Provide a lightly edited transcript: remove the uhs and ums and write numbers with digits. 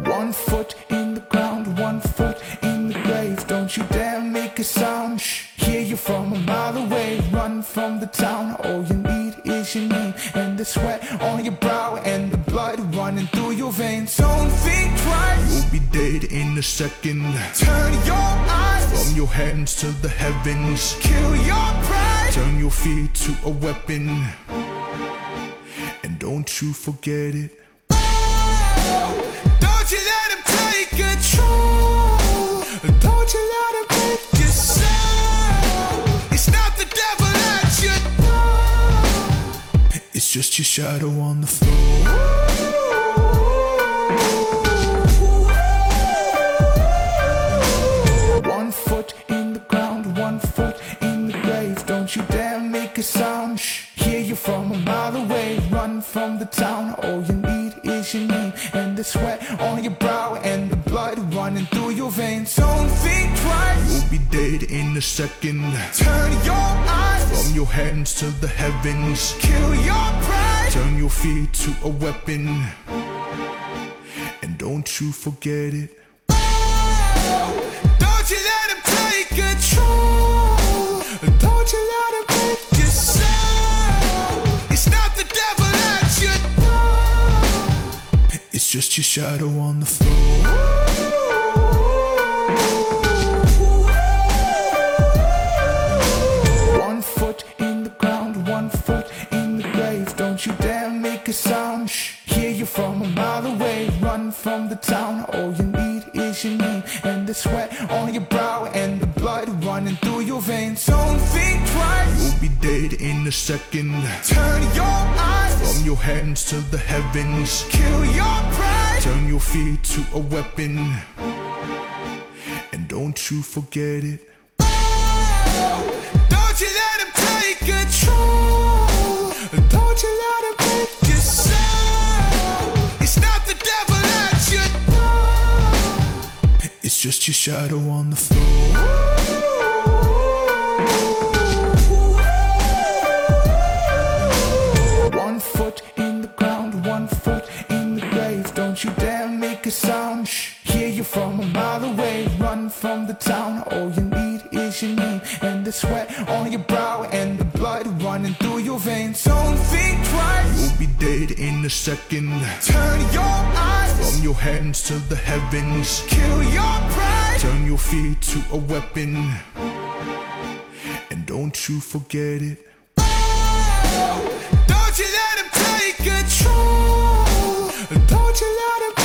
One foot in the ground, one foot in the grave. Don't you dare make a sound. Shh, hear you from a mile away. Run from the town. All you need is your name and the sweat on your brow and the blood running through your veins. Don't think twice. You'll be dead in a second. Turn your eyes from your hands to the heavens. Kill your pride. Turn your fear to a weapon. And don't you forget it. Don't you let him take control. Don't you let him make you sound. It's not the devil that you know. It's just your shadow on the floor. One foot in the ground, one foot in the grave. Don't you dare make a sound. Shh, hear you from a mile away. Run from the town. All you need is your name and the sweat on your brow and the blood running through your veins. Don't think twice. You'll be dead in a second. Turn your eyes from your hands to the heavens. Kill your pride. Turn your fear to a weapon. And don't you forget it. Don't you let him take control. Don't you let him make you sound. It's not the devil that you know. It's just your shadow on the floor. One foot in the ground, one foot in the grave. Don't you dare make a sound. Shh, hear you from a mile away. Run from the town. All you need is your name and the sweat on your brow and the blood running through your veins. Don't think twice. You'll be dead in a second. Turn your eyes from your hands to the heavens. Kill your pride. Turn your fear to a weapon. And don't you forget it. Don't you let him take control. Don't you let him make you sound. It's not the devil that you know. It's just your shadow on the floor. One foot in the ground, one foot in the grave. Don't you dare make a sound. Shh, hear you from a mile away. Run from the town. All you need is your name and the sweat on your brow and the blood running through your veins. Don't think twice. You'll be dead in a second. Turn your eyes from your hands to the heavens. Kill your pride. Turn your fear to a weapon. And don't you forget it. Don't you let him take control. Don't you let him